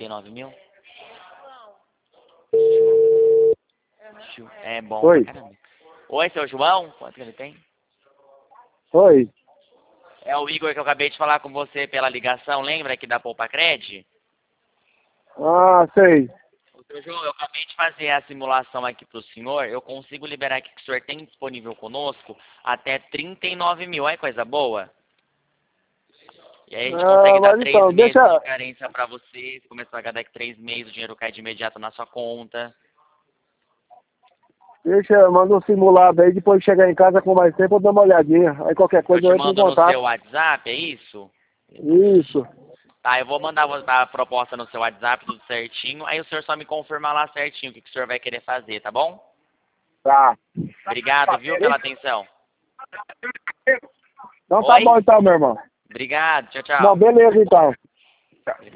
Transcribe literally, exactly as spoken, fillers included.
e nove mil? É bom. Oi. Caramba. Oi, seu João? Quanto que ele tem? Oi. É o Igor que eu acabei de falar com você pela ligação, lembra aqui da Poupa Cred? Ah, sei. Ô, seu João, eu acabei de fazer a simulação aqui pro senhor, eu consigo liberar aqui que o senhor tem disponível conosco até trinta e nove mil, é coisa boa? E aí a gente Ah, consegue dar mas três então, meses deixa... de carência pra você, você começa a pagar daqui três meses, o dinheiro cai de imediato na sua conta. Deixa, manda um simulado aí, depois de chegar em casa com mais tempo eu dou uma olhadinha. Aí qualquer Eu coisa te eu entro em mando no seu contato. WhatsApp, é isso? Isso. Tá, eu vou mandar a proposta no seu WhatsApp, tudo certinho. Aí o senhor só me confirma lá certinho o que, que o senhor vai querer fazer, tá bom? Tá. Obrigado, viu, pela atenção. Então tá Oi? bom então, meu irmão. Obrigado, tchau, Não, tchau. beleza então.